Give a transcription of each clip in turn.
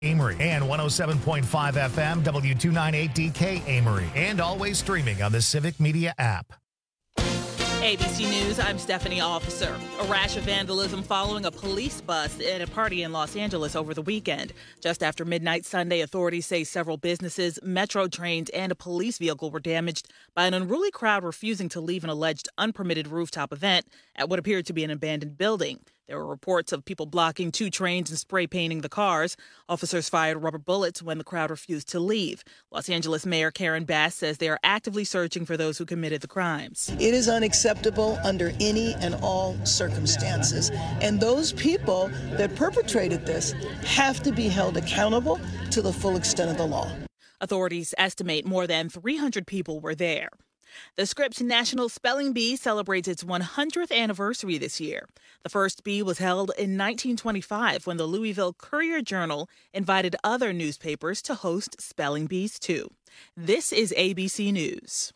Amory and 107.5 FM W298DK Amory, and always streaming on the Civic Media app. ABC News, I'm Stephanie Officer. A rash of vandalism following a police bus at a party in Los Angeles over the weekend. Just after midnight Sunday, authorities say several businesses, metro trains, and a police vehicle were damaged by an unruly crowd refusing to leave an alleged unpermitted rooftop event at what appeared to be an abandoned building. There were reports of people blocking two trains and spray painting the cars. Officers fired rubber bullets when the crowd refused to leave. Los Angeles Mayor Karen Bass says they are actively searching for those who committed the crimes. It is unacceptable under any and all circumstances. And those people that perpetrated this have to be held accountable to the full extent of the law. Authorities estimate more than 300 people were there. The Scripps National Spelling Bee celebrates its 100th anniversary this year. The first bee was held in 1925 when the Louisville Courier-Journal invited other newspapers to host spelling bees, too. This is ABC News.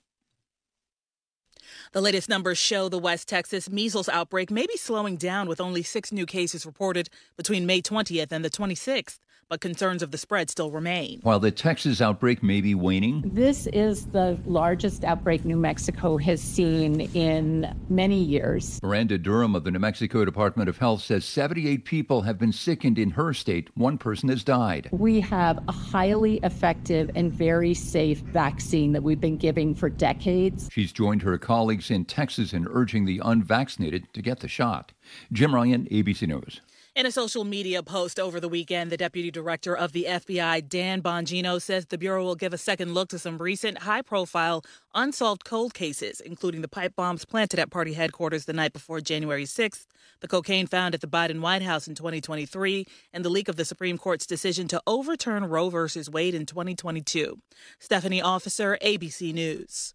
The latest numbers show the West Texas measles outbreak may be slowing down with only 6 new cases reported between May 20th and the 26th. But concerns of the spread still remain. While the Texas outbreak may be waning, this is the largest outbreak New Mexico has seen in many years. Miranda Durham of the New Mexico Department of Health says 78 people have been sickened in her state. 1 person has died. We have a highly effective and very safe vaccine that we've been giving for decades. She's joined her colleagues in Texas in urging the unvaccinated to get the shot. Jim Ryan, ABC News. In a social media post over the weekend, the deputy director of the FBI, Dan Bongino, says the Bureau will give a second look to some recent high-profile unsolved cold cases, including the pipe bombs planted at party headquarters the night before January 6th, the cocaine found at the Biden White House in 2023, and the leak of the Supreme Court's decision to overturn Roe v. Wade in 2022. Stephanie Officer, ABC News.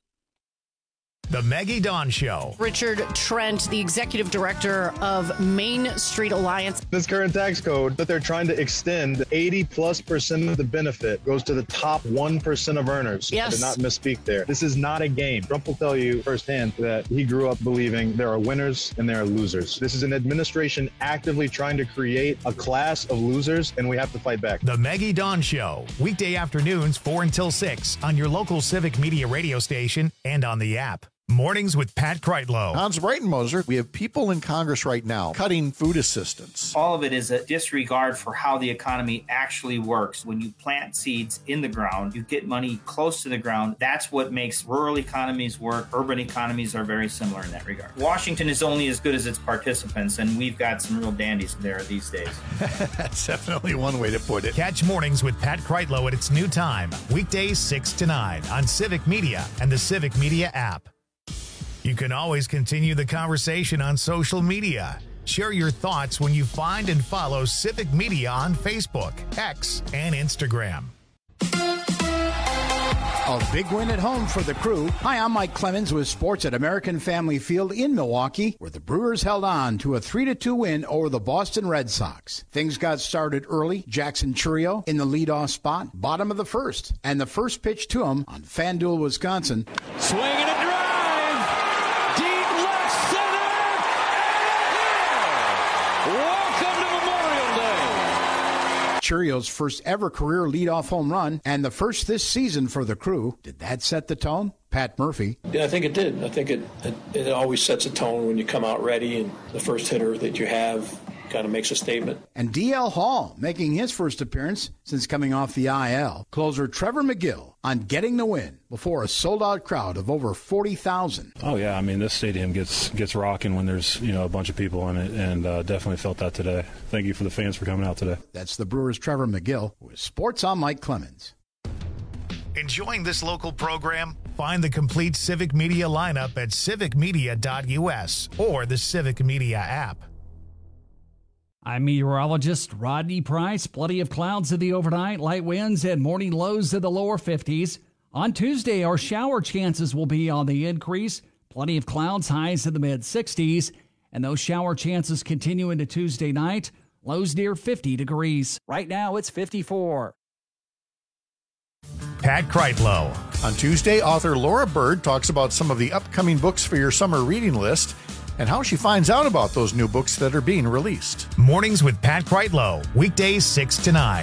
The Maggie Dawn Show. Richard Trent, the executive director of Main Street Alliance. This current tax code that they're trying to extend, 80+% of the benefit goes to the top 1% of earners. Yes. I did not misspeak there. This is not a game. Trump will tell you firsthand that he grew up believing there are winners and there are losers. This is an administration actively trying to create a class of losers, and we have to fight back. The Maggie Dawn Show. Weekday afternoons 4 until 6 on your local Civic Media radio station and on the app. Mornings with Pat Kreitlow. Hans Breitenmoser, we have people in Congress right now cutting food assistance. All of it is a disregard for how the economy actually works. When you plant seeds in the ground, you get money close to the ground. That's what makes rural economies work. Urban economies are very similar in that regard. Washington is only as good as its participants, and we've got some real dandies there these days. That's definitely one way to put it. Catch Mornings with Pat Kreitlow at its new time, weekdays 6 to 9 on Civic Media and the Civic Media app. You can always continue the conversation on social media. Share your thoughts when you find and follow Civic Media on Facebook, X, and Instagram. A big win at home for the Crew. Hi, I'm Mike Clemens with sports at American Family Field in Milwaukee, where the Brewers held on to a 3-2 win over the Boston Red Sox. Things got started early. Jackson Chourio in the leadoff spot, bottom of the first, and the first pitch to him on FanDuel, Wisconsin. Swing and a drive! Chourio's first ever career leadoff home run and the first this season for the Crew. Did that set the tone? Pat Murphy. Yeah, I think it did. I think it always sets a tone when you come out ready, and the first hitter that you have kind of makes a statement. And DL Hall making his first appearance since coming off the IL. Closer Trevor McGill on getting the win before a sold-out crowd of over 40,000. Oh, yeah. I mean, this stadium gets rocking when there's, a bunch of people in it, and definitely felt that today. Thank you for the fans for coming out today. That's the Brewers' Trevor McGill with Sports on Mike Clemens. Enjoying this local program? Find the complete Civic Media lineup at civicmedia.us or the Civic Media app. I'm meteorologist Rodney Price. Plenty of clouds in the overnight, light winds, and morning lows in the lower 50s. On Tuesday, our shower chances will be on the increase. Plenty of clouds, highs in the mid-60s. And those shower chances continue into Tuesday night. Lows near 50 degrees. Right now, it's 54. Pat Kreitlow. On Tuesday, author Laura Bird talks about some of the upcoming books for your summer reading list. and how she finds out about those new books that are being released. Mornings with Pat Kreitlow, weekdays 6 to 9.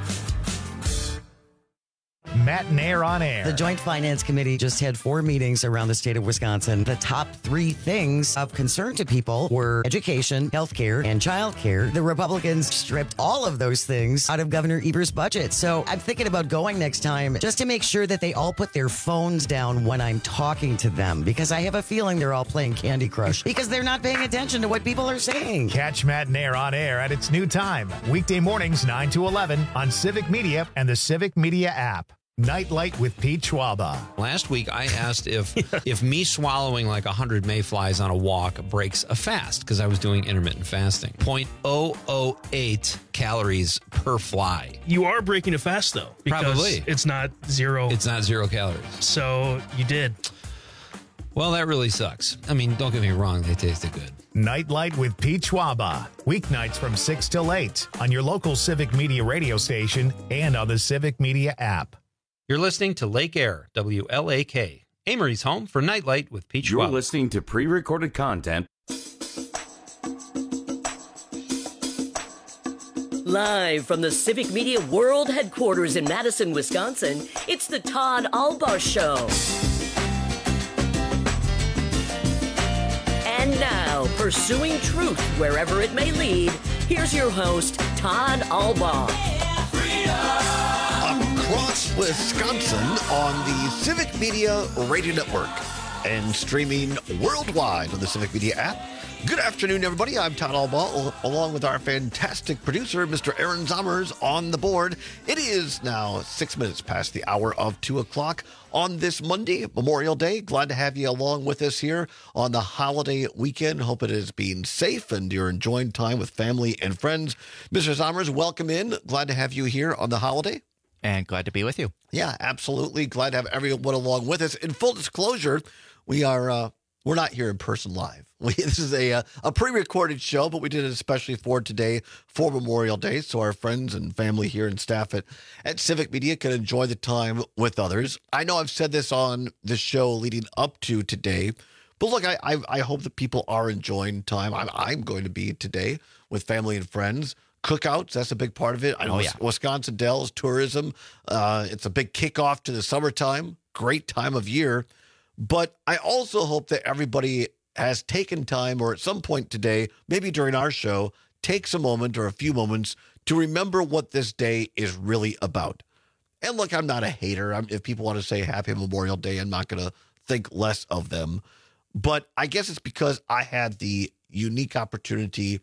Matt and Air on Air. The Joint Finance Committee just had 4 meetings around the state of Wisconsin. The top 3 things of concern to people were education, healthcare, and childcare. The Republicans stripped all of those things out of Governor Eber's budget. So I'm thinking about going next time just to make sure that they all put their phones down when I'm talking to them, because I have a feeling they're all playing Candy Crush because they're not paying attention to what people are saying. Catch Matt and Air on Air at its new time, weekday mornings 9 to 11 on Civic Media and the Civic Media app. Nightlight with Pete Schwaba. Last week, I asked if me swallowing like 100 mayflies on a walk breaks a fast, because I was doing intermittent fasting. 0.008 calories per fly. You are breaking a fast, though. Because Probably. It's not zero. It's not 0 calories. So you did. Well, that really sucks. I mean, don't get me wrong. They tasted good. Nightlight with Pete Schwaba. Weeknights from 6 till 8 on your local Civic Media radio station and on the Civic Media app. You're listening to Lake Air, WLAK, Amory's home for Nightlight with Pete Schwab. You're listening to pre-recorded content. Live from the Civic Media World Headquarters in Madison, Wisconsin, it's the Todd Albaugh Show. And now, pursuing truth wherever it may lead, here's your host, Todd Albaugh. Across Wisconsin on the Civic Media Radio Network and streaming worldwide on the Civic Media app. Good afternoon, everybody. I'm Todd Albaugh, along with our fantastic producer, Mr. Aaron Zommers, on the board. It is now 6 minutes past the hour of 2 o'clock on this Monday, Memorial Day. Glad to have you along with us here on the holiday weekend. Hope it is being safe and you're enjoying time with family and friends. Mr. Zommers, welcome in. Glad to have you here on the holiday. And glad to be with you. Yeah, absolutely. Glad to have everyone along with us. In full disclosure, we're not here in person live. This is a pre-recorded show, but we did it especially for today, for Memorial Day, so our friends and family here and staff at Civic Media can enjoy the time with others. I know I've said this on the show leading up to today, but look, I hope that people are enjoying time. I'm going to be today with family and friends. Cookouts, that's a big part of it. I know Wisconsin Dells, tourism. It's a big kickoff to the summertime. Great time of year. But I also hope that everybody has taken time, or at some point today, maybe during our show, takes a moment or a few moments to remember what this day is really about. And look, I'm not a hater. If people want to say Happy Memorial Day, I'm not going to think less of them. But I guess it's because I had the unique opportunity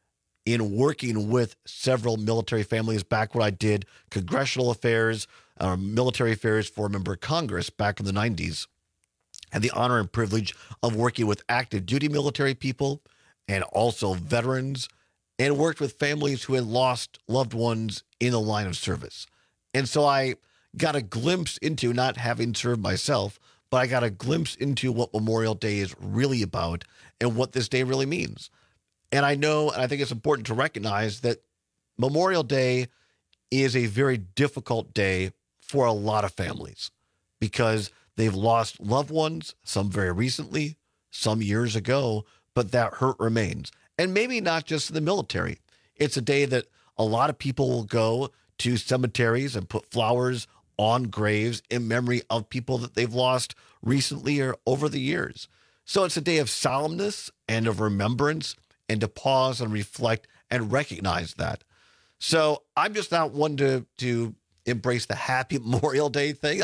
in working with several military families back when I did congressional affairs, military affairs for a member of Congress back in the 90s. Had the honor and privilege of working with active duty military people and also veterans, and worked with families who had lost loved ones in the line of service. And so I got a glimpse into, not having served myself, but I got a glimpse into what Memorial Day is really about and what this day really means. And I know, and I think it's important to recognize that Memorial Day is a very difficult day for a lot of families because they've lost loved ones, some very recently, some years ago, but that hurt remains. And maybe not just in the military. It's a day that a lot of people will go to cemeteries and put flowers on graves in memory of people that they've lost recently or over the years. So it's a day of solemnness and of remembrance, and to pause and reflect and recognize that. So I'm just not one to embrace the Happy Memorial Day thing.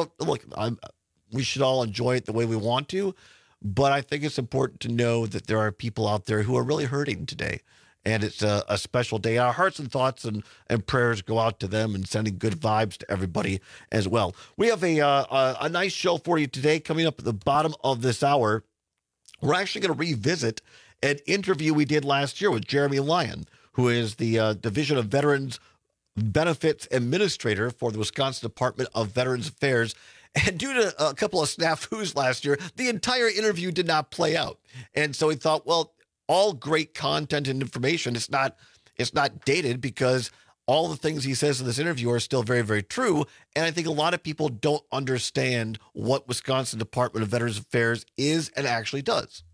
We should all enjoy it the way we want to, but I think it's important to know that there are people out there who are really hurting today, and it's a special day. Our hearts and thoughts and prayers go out to them, and sending good vibes to everybody as well. We have a nice show for you today. Coming up at the bottom of this hour, we're actually going to revisit an interview we did last year with Jeremy Lyon, who is the Division of Veterans Benefits Administrator for the Wisconsin Department of Veterans Affairs. And due to a couple of snafus last year, the entire interview did not play out. And so we thought, well, all great content and information, it's not dated, because all the things he says in this interview are still very, very true. And I think a lot of people don't understand what Wisconsin Department of Veterans Affairs is and actually does.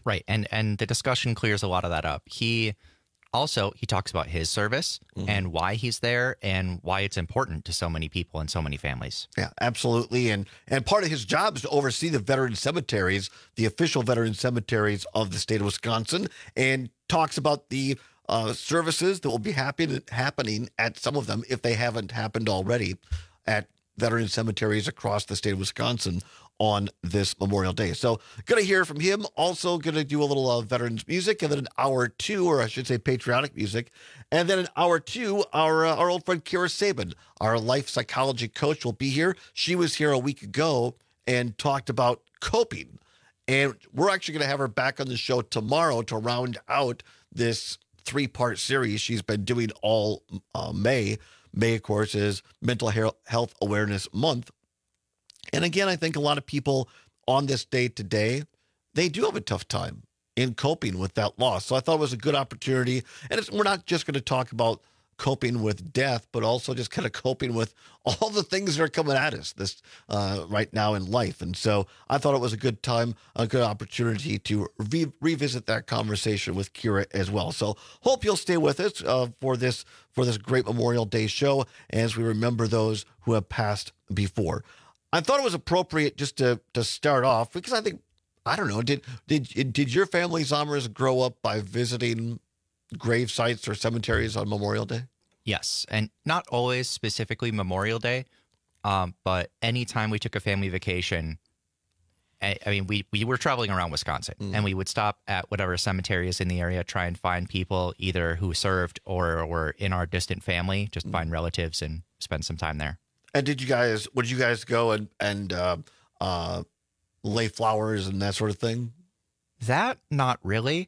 Right. And the discussion clears a lot of that up. He talks about his service and why he's there and why it's important to so many people and so many families. Yeah, absolutely. And part of his job is to oversee the veteran cemeteries, the official veteran cemeteries of the state of Wisconsin, and talks about the services that will be happening at some of them, if they haven't happened already, at veteran cemeteries across the state of Wisconsin on this Memorial Day. So going to hear from him. Also going to do a little veterans music, and then an hour two, or I should say patriotic music. And then an hour two, our old friend Kira Sabin, our life psychology coach, will be here. She was here a week ago and talked about coping. And we're actually going to have her back on the show tomorrow to round out this 3-part series she's been doing all May. May, of course, is Mental Health Awareness Month. And again, I think a lot of people on this day today, they do have a tough time in coping with that loss. So I thought it was a good opportunity. And we're not just going to talk about coping with death, but also just kind of coping with all the things that are coming at us this right now in life. And so I thought it was a good time, a good opportunity to revisit that conversation with Kira as well. So hope you'll stay with us for this great Memorial Day show as we remember those who have passed before. I thought it was appropriate just to start off because I think, I don't know, did your family, Zommers, grow up by visiting grave sites or cemeteries on Memorial Day? Yes, and not always specifically Memorial Day, but anytime we took a family vacation, I mean, we were traveling around Wisconsin, and we would stop at whatever cemetery is in the area, try and find people either who served or were in our distant family, just find relatives and spend some time there. And would you guys go and lay flowers and that sort of thing? That, not really.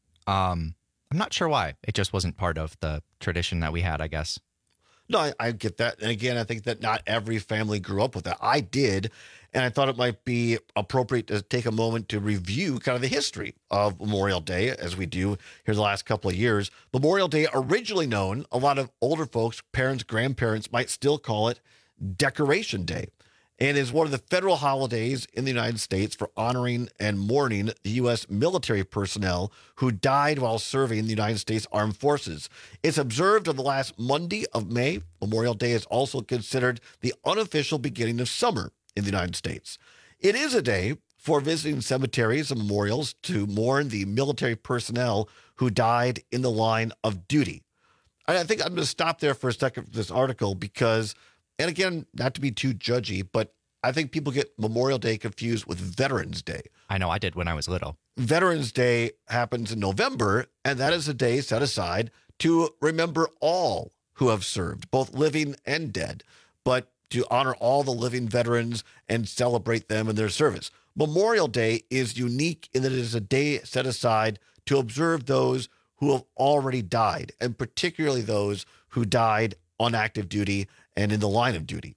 I'm not sure why. It just wasn't part of the tradition that we had, I guess. No, I get that. And again, I think that not every family grew up with that. I did. And I thought it might be appropriate to take a moment to review kind of the history of Memorial Day, as we do here the last couple of years. Memorial Day, originally known, a lot of older folks, parents, grandparents might still call it Decoration Day, and is one of the federal holidays in the United States for honoring and mourning the U.S. military personnel who died while serving the United States Armed Forces. It's observed on the last Monday of May. Memorial Day is also considered the unofficial beginning of summer in the United States. It is a day for visiting cemeteries and memorials to mourn the military personnel who died in the line of duty. And I think I'm going to stop there for a second for this article because, and again, not to be too judgy, but I think people get Memorial Day confused with Veterans Day. I know, I did when I was little. Veterans Day happens in November, and that is a day set aside to remember all who have served, both living and dead, but to honor all the living veterans and celebrate them in their service. Memorial Day is unique in that it is a day set aside to observe those who have already died, and particularly those who died on active duty and in the line of duty.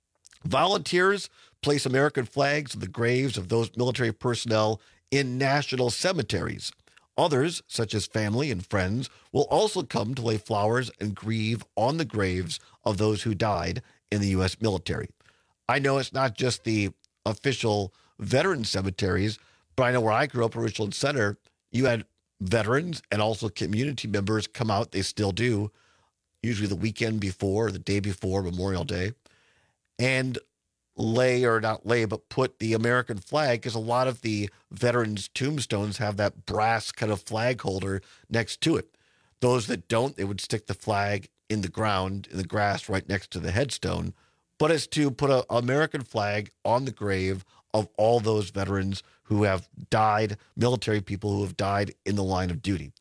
Volunteers place American flags on the graves of those military personnel in national cemeteries. Others, such as family and friends, will also come to lay flowers and grieve on the graves of those who died in the U.S. military. I know it's not just the official veteran cemeteries, but I know where I grew up in Richland Center, you had veterans and also community members come out. They still do, usually the weekend before, or the day before Memorial Day, and lay, or not lay, but put the American flag, because a lot of the veterans' tombstones have that brass kind of flag holder next to it. Those that don't, they would stick the flag in the ground, in the grass right next to the headstone. But it's to put an American flag on the grave of all those veterans who have died, military people who have died in the line of duty.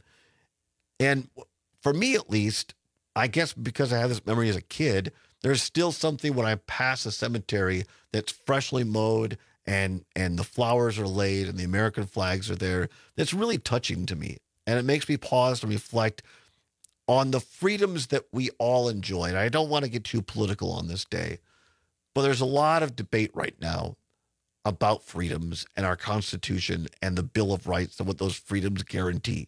And for me, at least, I guess because I have this memory as a kid, there's still something when I pass a cemetery that's freshly mowed and the flowers are laid and the American flags are there, that's really touching to me. And it makes me pause and reflect on the freedoms that we all enjoy. And I don't want to get too political on this day, but there's a lot of debate right now about freedoms and our Constitution and the Bill of Rights and what those freedoms guarantee.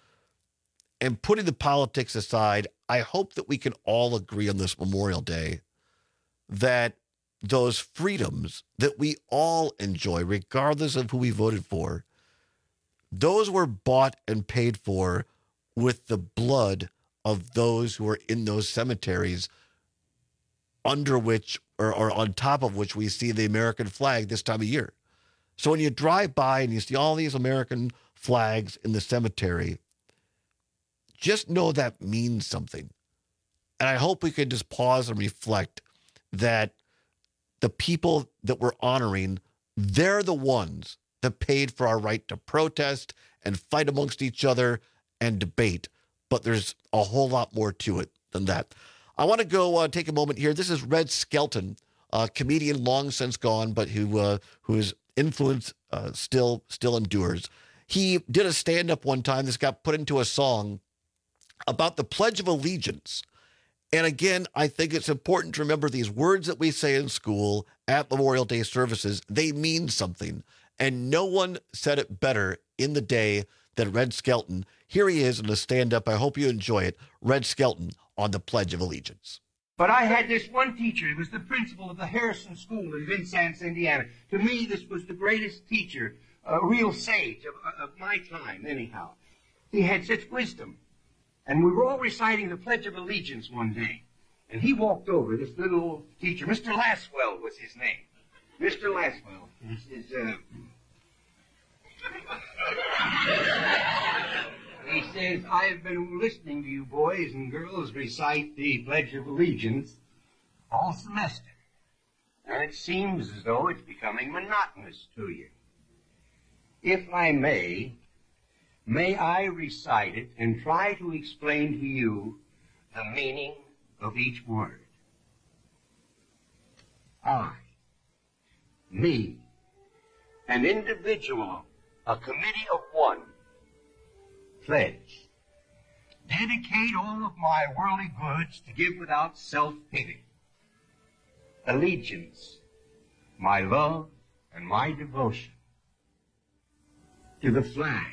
And putting the politics aside, I hope that we can all agree on this Memorial Day that those freedoms that we all enjoy, regardless of who we voted for, those were bought and paid for with the blood of those who are in those cemeteries, under which or on top of which we see the American flag this time of year. So when you drive by and you see all these American flags in the cemetery, just know that means something. And I hope we can just pause and reflect that the people that we're honoring, they're the ones that paid for our right to protest and fight amongst each other and debate. But there's a whole lot more to it than that. I want to go take a moment here. This is Red Skelton, a comedian long since gone, but whose influence still endures. He did a stand-up one time. This got put into a song about the Pledge of Allegiance. And again, I think it's important to remember these words that we say in school at Memorial Day services, they mean something. And no one said it better in the day than Red Skelton. Here he is in a stand-up. I hope you enjoy it. Red Skelton on the Pledge of Allegiance. But I had this one teacher. He was the principal of the Harrison School in Vincennes, Indiana. To me, this was the greatest teacher, a real sage of my time, anyhow. He had such wisdom. And we were all reciting the Pledge of Allegiance one day. And he walked over, this little old teacher. Mr. Laswell was his name. Mr. Laswell. He says, I have been listening to you boys and girls recite the Pledge of Allegiance all semester. And it seems as though it's becoming monotonous to you. If I may I recite it and try to explain to you the meaning of each word. I, me, an individual, a committee of one, pledge, dedicate all of my worldly goods to give without self-pity. Allegiance, my love and my devotion to the flag,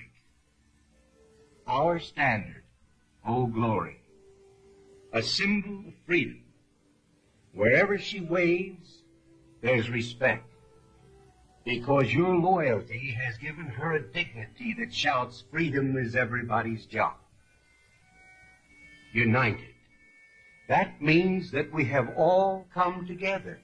our standard, O glory, a symbol of freedom. Wherever she waves, there's respect, because your loyalty has given her a dignity that shouts, freedom is everybody's job. United. That means that we have all come together.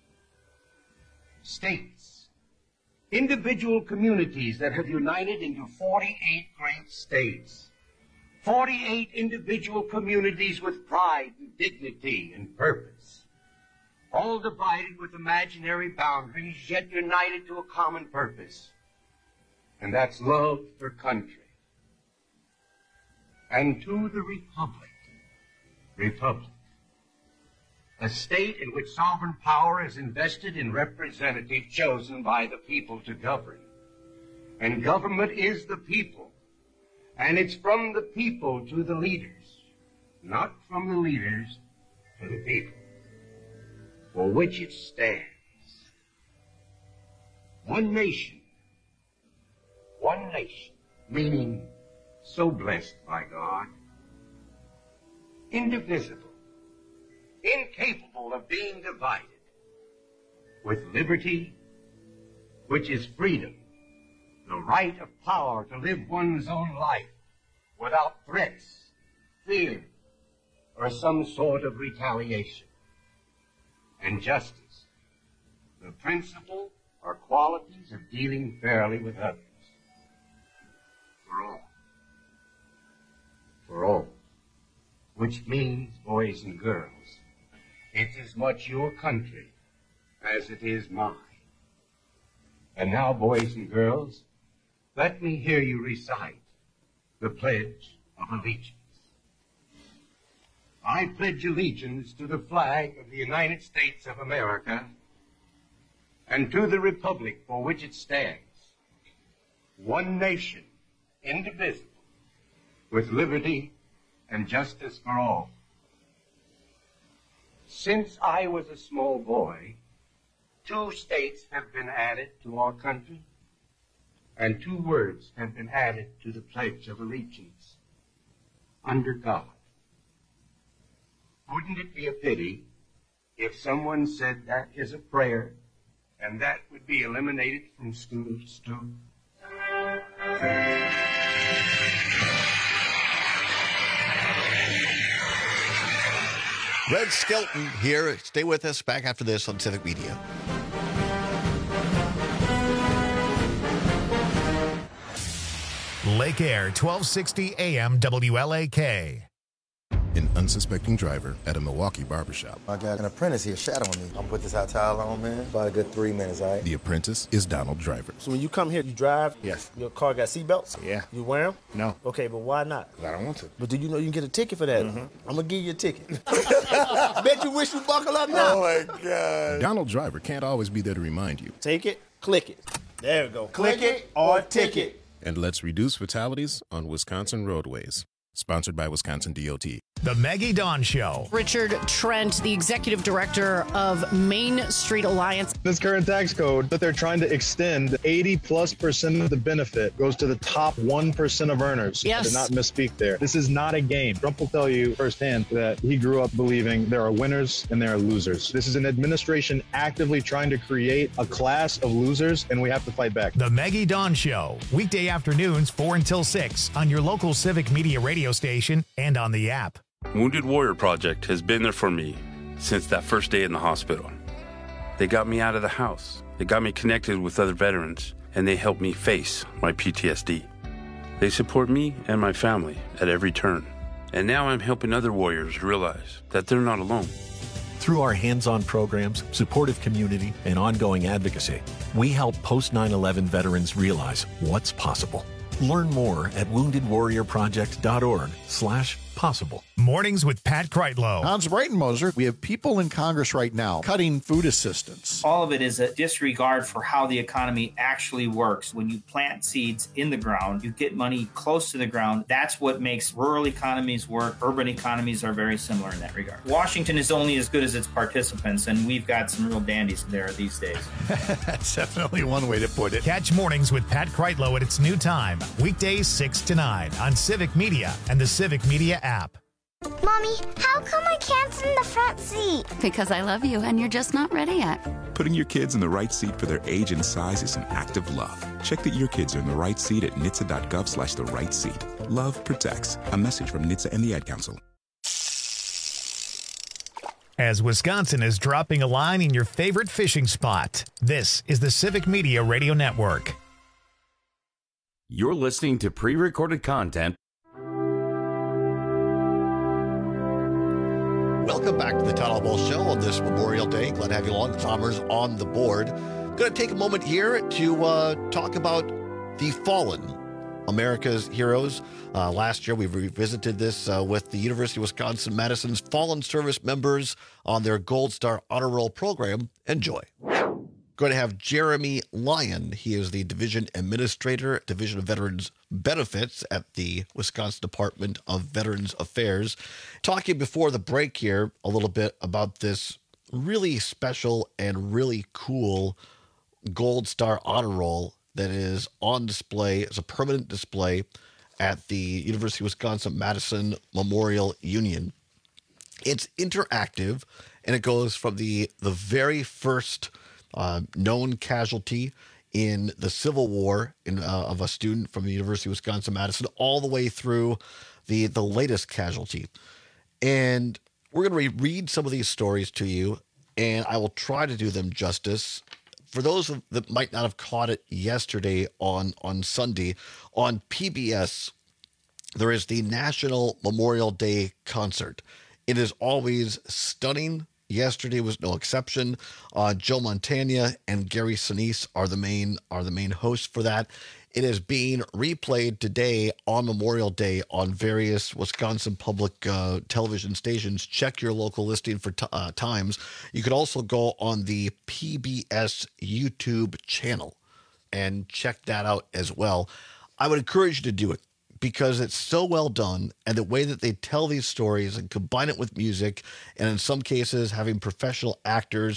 States. Individual communities that have united into 48 great states. 48 individual communities with pride and dignity and purpose. All divided with imaginary boundaries, yet united to a common purpose. And that's love for country. And to the Republic. A state in which sovereign power is invested in representatives chosen by the people to govern. And government is the people. And it's from the people to the leaders, not from the leaders to the people, for which it stands. One nation, meaning so blessed by God, indivisible, incapable of being divided, with liberty, which is freedom, the right of power to live one's own life without threats, fear, or some sort of retaliation. And justice, the principle or qualities of dealing fairly with others. For all. Which means, boys and girls, it's as much your country as it is mine. And now, boys and girls, let me hear you recite the Pledge of Allegiance. I pledge allegiance to the flag of the United States of America and to the republic for which it stands, one nation, indivisible, with liberty and justice for all. Since I was a small boy, 2 states have been added to our country, and 2 words have been added to the Pledge of Allegiance, under God. Wouldn't it be a pity if someone said that is a prayer and that would be eliminated from schools too? Red Skelton here. Stay with us. Back after this on Civic Media. Lake Air, 1260 AM WLAK. An unsuspecting driver at a Milwaukee barbershop. I got an apprentice here shadowing me. I'm put this hot towel on, man. About a good 3 minutes, all right? The apprentice is Donald Driver. So when you come here, you drive? Yes. Your car got seatbelts? Yeah. You wear them? No. Okay, but why not? I don't want to. But do you know you can get a ticket for that? I'm going to give you a ticket. Bet you wish you buckle up now. Oh, my God. Donald Driver can't always be there to remind you. Take it, click it. There we go. Click it or ticket. And let's reduce fatalities on Wisconsin roadways. Sponsored by Wisconsin DOT. The Maggie Dawn Show. Richard Trent, the executive director of Main Street Alliance. This current tax code that they're trying to extend, 80+% of the benefit goes to the top 1% of earners. Yes. I did not misspeak there. This is not a game. Trump will tell you firsthand that he grew up believing there are winners and there are losers. This is an administration actively trying to create a class of losers, and we have to fight back. The Maggie Dawn Show. Weekday afternoons, 4 until 6 on your local Civic Media radio station and on the app. Wounded Warrior Project has been there for me since that first day in the hospital. They got me out of the house. They got me connected with other veterans, and they helped me face my PTSD. They support me and my family at every turn. And now I'm helping other warriors realize that they're not alone. Through our hands-on programs, supportive community, and ongoing advocacy, we help post-9/11 veterans realize what's possible. Learn more at woundedwarriorproject.org/possible. Mornings with Pat Kreitlow. Hans Breitenmoser, we have people in Congress right now cutting food assistance. All of it is a disregard for how the economy actually works. When you plant seeds in the ground, you get money close to the ground. That's what makes rural economies work. Urban economies are very similar in that regard. Washington is only as good as its participants, and we've got some real dandies there these days. That's definitely one way to put it. Catch Mornings with Pat Kreitlow at its new time, weekdays 6 to 9 on Civic Media and the Civic Media app. Mommy, how come I can't sit in the front seat? Because I love you and you're just not ready yet. Putting your kids in the right seat for their age and size is an act of love. Check that your kids are in the right seat at NHTSA.gov/the right seat. Love protects. A message from NHTSA and the Ad Council. As Wisconsin is dropping a line in your favorite fishing spot, this is the Civic Media Radio Network. You're listening to pre-recorded content. Welcome back to the Town Hall Ball Show on this Memorial Day. Glad to have you along. Tommers on the board. Going to take a moment here to talk about the fallen, America's heroes. Last year, we revisited this with the University of Wisconsin-Madison's fallen service members on their Gold Star Honor Roll program. Enjoy. Going to have Jeremy Lyon. He is the Division Administrator, Division of Veterans Benefits at the Wisconsin Department of Veterans Affairs. Talking before the break here a little bit about this really special and really cool Gold Star Honor Roll that is on display as a permanent display at the University of Wisconsin-Madison Memorial Union. It's interactive, and it goes from the very first known casualty in the Civil War of a student from the University of Wisconsin-Madison all the way through the latest casualty. And we're going to read some of these stories to you, and I will try to do them justice. For those that might not have caught it yesterday on Sunday, on PBS, there is the National Memorial Day Concert. It is always stunning. Yesterday was no exception. Joe Montana and Gary Sinise are the main hosts for that. It is being replayed today on Memorial Day on various Wisconsin public television stations. Check your local listing for times. You could also go on the PBS YouTube channel and check that out as well. I would encourage you to do it, because it's so well done, and the way that they tell these stories and combine it with music, and in some cases having professional actors,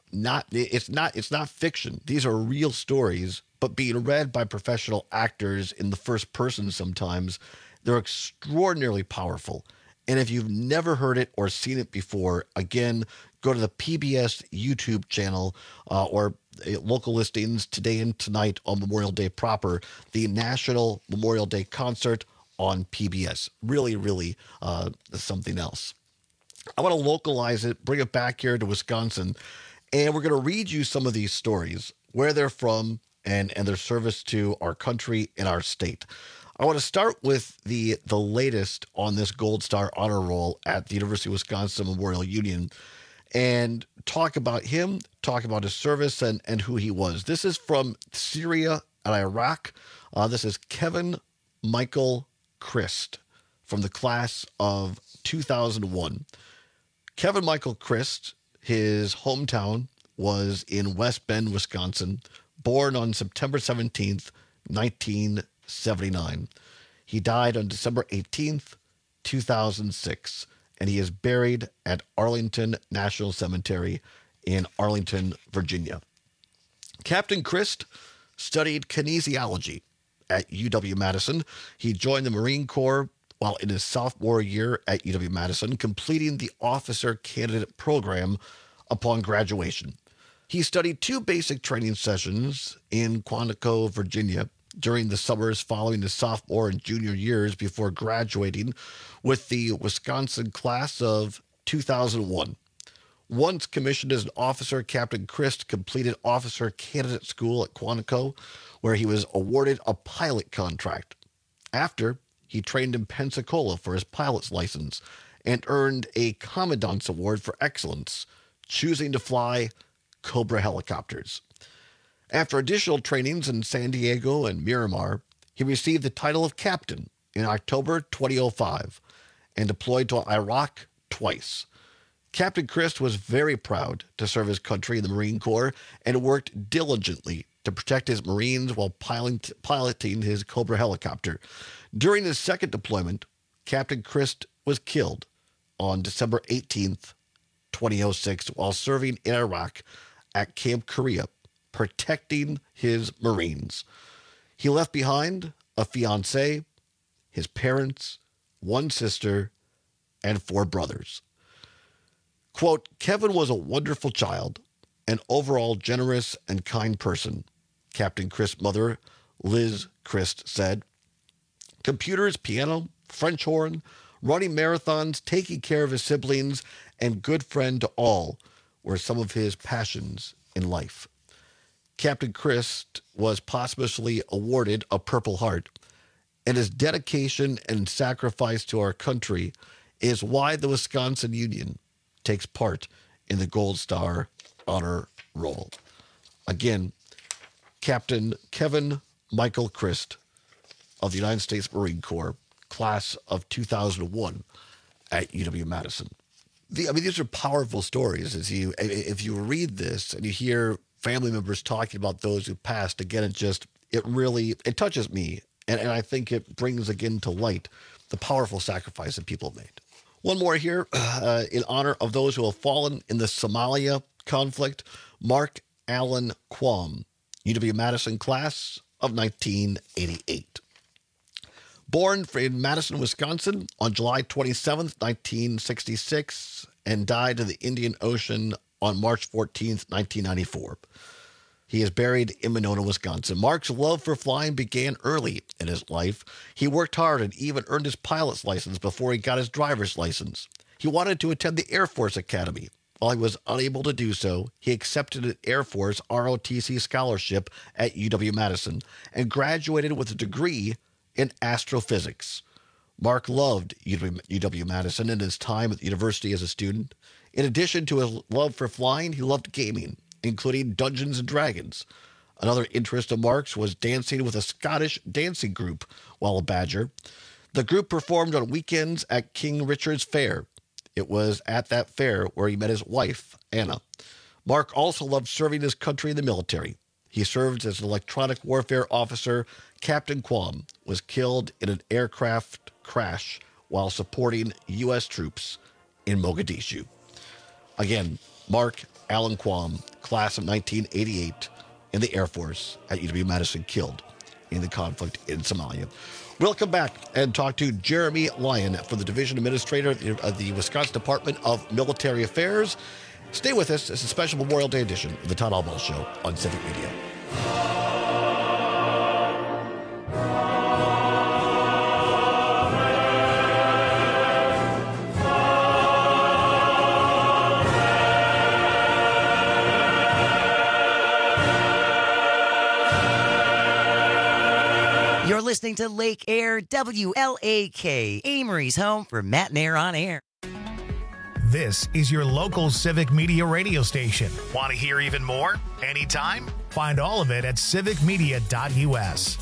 it's not fiction. These are real stories, but being read by professional actors in the first person sometimes, they're extraordinarily powerful. And if you've never heard it or seen it before, again, go to the PBS YouTube channel or local listings today and tonight on Memorial Day proper, the National Memorial Day Concert on PBS. Really, really something else. I want to localize it, bring it back here to Wisconsin, and we're going to read you some of these stories, where they're from, and their service to our country and our state. I want to start with the latest on this Gold Star Honor Roll at the University of Wisconsin Memorial Union, and talk about him, talk about his service, and who he was. This is from Syria and Iraq. This is Kevin Michael Christ from the class of 2001. Kevin Michael Christ, his hometown was in West Bend, Wisconsin, born on September 17th, 1979. He died on December 18th, 2006, and he is buried at Arlington National Cemetery in Arlington, Virginia. Captain Christ studied kinesiology at UW-Madison. He joined the Marine Corps while in his sophomore year at UW-Madison, completing the officer candidate program upon graduation. He studied 2 basic training sessions in Quantico, Virginia, during the summers following his sophomore and junior years before graduating with the Wisconsin class of 2001. Once commissioned as an officer, Captain Christ completed officer candidate school at Quantico, where he was awarded a pilot contract. After, he trained in Pensacola for his pilot's license and earned a Commandant's Award for Excellence, choosing to fly Cobra helicopters. After additional trainings in San Diego and Miramar, he received the title of captain in October 2005 and deployed to Iraq twice. Captain Christ was very proud to serve his country in the Marine Corps and worked diligently to protect his Marines while piloting his Cobra helicopter. During his second deployment, Captain Christ was killed on December 18th, 2006, while serving in Iraq at Camp Korea, protecting his Marines. He left behind a fiancée, his parents, 1 sister, and 4 brothers. Quote, Kevin was a wonderful child, an overall generous and kind person, Captain Christ's mother, Liz Christ, said. Computers, piano, French horn, running marathons, taking care of his siblings, and good friend to all were some of his passions in life. Captain Christ was posthumously awarded a Purple Heart, and his dedication and sacrifice to our country is why the Wisconsin Union takes part in the Gold Star Honor Roll. Again, Captain Kevin Michael Christ of the United States Marine Corps, class of 2001 at UW-Madison. These are powerful stories. If you read this and you hear family members talking about those who passed, again, it touches me. And I think it brings again to light the powerful sacrifice that people have made. One more here in honor of those who have fallen in the Somalia conflict. Mark Allen Quam, UW-Madison class of 1988. Born in Madison, Wisconsin on July 27th, 1966, and died in the Indian Ocean on March 14th, 1994. He is buried in Monona, Wisconsin. Mark's love for flying began early in his life. He worked hard and even earned his pilot's license before he got his driver's license. He wanted to attend the Air Force Academy. While he was unable to do so, he accepted an Air Force ROTC scholarship at UW-Madison and graduated with a degree in astrophysics. Mark loved UW-Madison and his time at the university as a student. In addition to his love for flying, he loved gaming, including Dungeons & Dragons. Another interest of Mark's was dancing with a Scottish dancing group while a Badger. The group performed on weekends at King Richard's Fair. It was at that fair where he met his wife, Anna. Mark also loved serving his country in the military. He served as an electronic warfare officer. Captain Quam was killed in an aircraft crash while supporting U.S. troops in Mogadishu. Again, Mark Allen Quam, class of 1988, in the Air Force at UW-Madison, killed in the conflict in Somalia. We'll come back and talk to Jeremy Lyon from the Division Administrator of the Wisconsin Department of Military Affairs Stay with us. It's a special Memorial Day edition of the Todd Albaugh Show on Civic Media. You're listening to Lake Air, WLAK, Amory's home for Matt and Air on Air. This is your local Civic Media radio station. Want to hear even more? Anytime? Find all of it at civicmedia.us.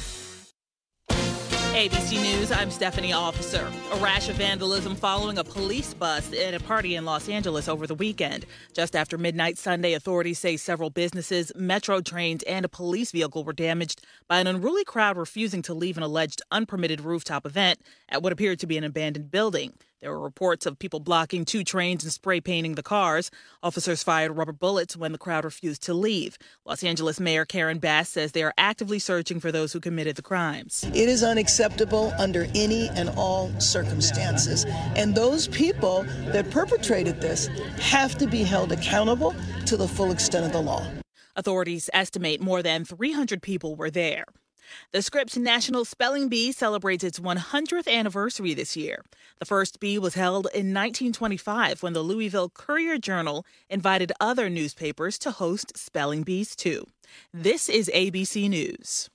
ABC News, I'm Stephanie Officer. A rash of vandalism following a police bus at a party in Los Angeles over the weekend. Just after midnight Sunday, authorities say several businesses, metro trains, and a police vehicle were damaged by an unruly crowd refusing to leave an alleged unpermitted rooftop event at what appeared to be an abandoned building. There were reports of people blocking 2 trains and spray painting the cars. Officers fired rubber bullets when the crowd refused to leave. Los Angeles Mayor Karen Bass says they are actively searching for those who committed the crimes. It is unacceptable under any and all circumstances. And those people that perpetrated this have to be held accountable to the full extent of the law. Authorities estimate more than 300 people were there. The Scripps National Spelling Bee celebrates its 100th anniversary this year. The first bee was held in 1925 when the Louisville Courier-Journal invited other newspapers to host spelling bees too. This is ABC News.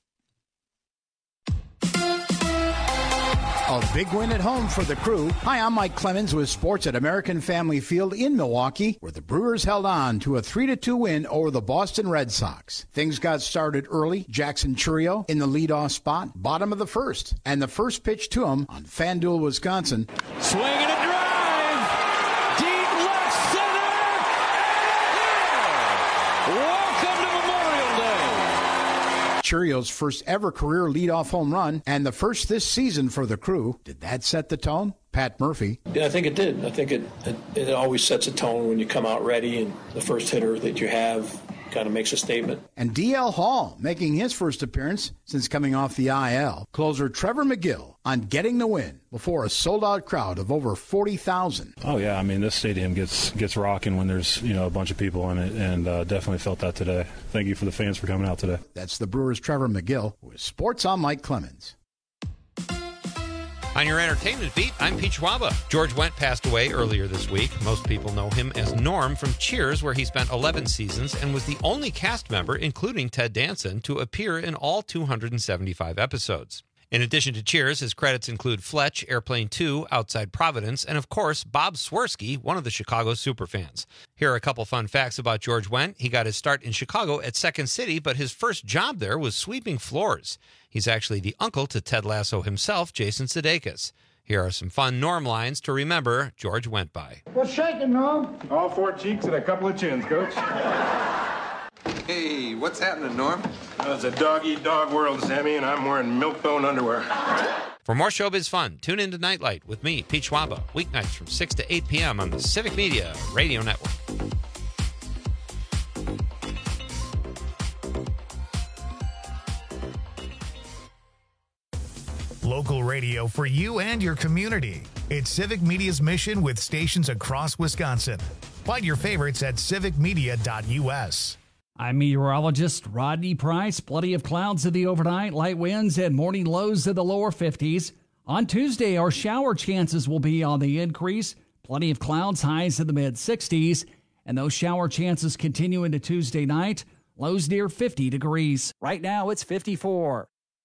A big win at home for the Crew. Hi, I'm Mike Clemens with sports at American Family Field in Milwaukee, where the Brewers held on to a 3-2 win over the Boston Red Sox. Things got started early. Jackson Chourio in the leadoff spot, bottom of the first. And the first pitch to him on FanDuel, Wisconsin. Swing and a drive! Deep left center! And welcome to Memorial Day! Chourio's first ever career leadoff home run and the first this season for the Crew. Did that set the tone? Pat Murphy. Yeah, I think it did. I think it always sets a tone when you come out ready, and the first hitter that you have kind of makes a statement. And DL Hall making his first appearance since coming off the IL. Closer Trevor McGill on getting the win before a sold-out crowd of over 40,000. Oh, yeah. I mean, this stadium gets rocking when there's, a bunch of people in it, and definitely felt that today. Thank you for the fans for coming out today. That's the Brewers' Trevor McGill with Sports on Mike Clemens. On your entertainment beat, I'm Pete Schwaba. George Wendt passed away earlier this week. Most people know him as Norm from Cheers, where he spent 11 seasons and was the only cast member, including Ted Danson, to appear in all 275 episodes. In addition to Cheers, his credits include Fletch, Airplane 2, Outside Providence, and of course, Bob Swirsky, one of the Chicago superfans. Here are a couple fun facts about George Wendt. He got his start in Chicago at Second City, but his first job there was sweeping floors. He's actually the uncle to Ted Lasso himself, Jason Sudeikis. Here are some fun Norm lines to remember George Wendt by. What's shaking, Norm? All 4 cheeks and a couple of chins, Coach. Hey, what's happening, Norm? It's a dog-eat-dog world, Sammy, and I'm wearing milk-bone underwear. For more showbiz fun, tune into Nightlight with me, Pete Schwaba, weeknights from 6 to 8 p.m. on the Civic Media Radio Network. Local radio for you and your community. It's Civic Media's mission with stations across Wisconsin. Find your favorites at civicmedia.us. I'm meteorologist Rodney Price. Plenty of clouds in the overnight, light winds and morning lows in the lower 50s. On Tuesday, our shower chances will be on the increase. Plenty of clouds, highs in the mid-60s. And those shower chances continue into Tuesday night. Lows near 50 degrees. Right now, it's 54.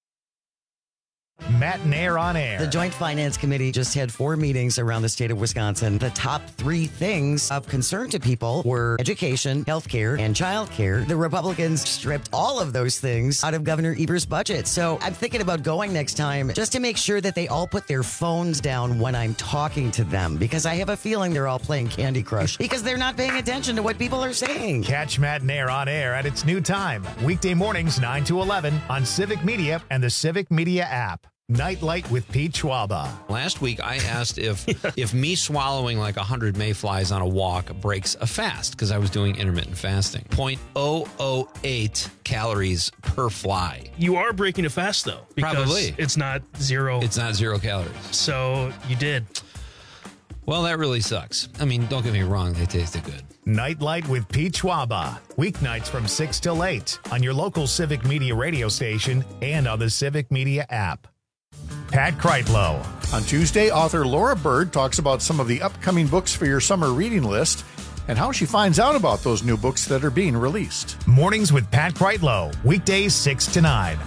Matt and Air on Air. The Joint Finance Committee just had 4 meetings around the state of Wisconsin. The top 3 things of concern to people were education, health care, and child care. The Republicans stripped all of those things out of Governor Evers' budget. So I'm thinking about going next time just to make sure that they all put their phones down when I'm talking to them, because I have a feeling they're all playing Candy Crush because they're not paying attention to what people are saying. Catch Matt and Air on Air at its new time. Weekday mornings 9 to 11 on Civic Media and the Civic Media app. Nightlight with Pete Schwaba. Last week, I asked if me swallowing like 100 mayflies on a walk breaks a fast, because I was doing intermittent fasting. 0.008 calories per fly. You are breaking a fast, though. Because Probably. It's not 0. It's not 0 calories. So you did. Well, that really sucks. I mean, don't get me wrong. They tasted good. Nightlight with Pete Schwaba. Weeknights from 6 till 8 on your local Civic Media radio station and on the Civic Media app. Pat Kreitlow. On Tuesday, author Laura Bird talks about some of the upcoming books for your summer reading list and how she finds out about those new books that are being released. Mornings with Pat Kreitlow. Weekdays 6 to 9.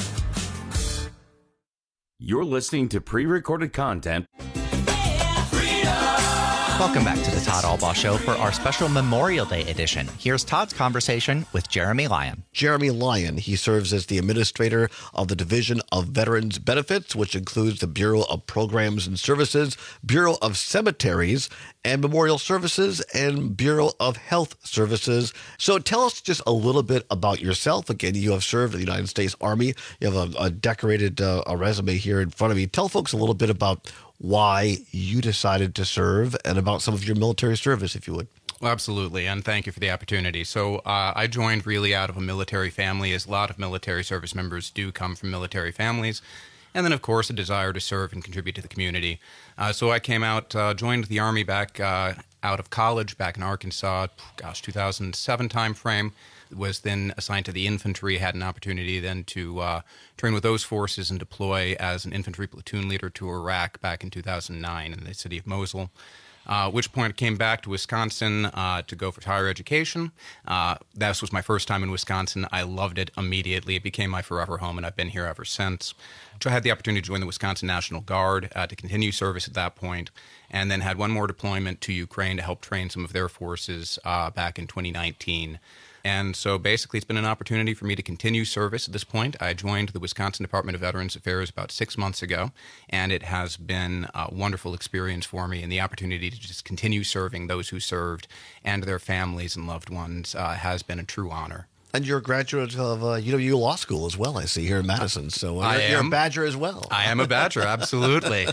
You're listening to pre-recorded content. Welcome back to the Todd Albaugh Show for our special Memorial Day edition. Here's Todd's conversation with Jeremy Lyon. Jeremy Lyon, he serves as the administrator of the Division of Veterans Benefits, which includes the Bureau of Programs and Services, Bureau of Cemeteries and Memorial Services, and Bureau of Health Services. So tell us just a little bit about yourself. Again, you have served in the United States Army. You have a decorated a resume here in front of you. Tell folks a little bit about why you decided to serve and about some of your military service, if you would. Well, absolutely, and thank you for the opportunity. So I joined really out of a military family, as a lot of military service members do come from military families. And then, of course, a desire to serve and contribute to the community. So I came out, joined the Army back out of college, back in Arkansas, 2007 timeframe. Was then assigned to the infantry, had an opportunity then to train with those forces and deploy as an infantry platoon leader to Iraq back in 2009 in the city of Mosul. At which point I came back to Wisconsin to go for higher education. This was my first time in Wisconsin. I loved it immediately. It became my forever home, and I've been here ever since. So I had the opportunity to join the Wisconsin National Guard to continue service at that point, and then had one more deployment to Ukraine to help train some of their forces back in 2019. And so basically it's been an opportunity for me to continue service at this point. I joined the Wisconsin Department of Veterans Affairs about 6 months ago, and it has been a wonderful experience for me, and the opportunity to just continue serving those who served and their families and loved ones has been a true honor. And you're a graduate of UW Law School as well, I see, here in Madison. So you're a Badger as well. I am a Badger, absolutely.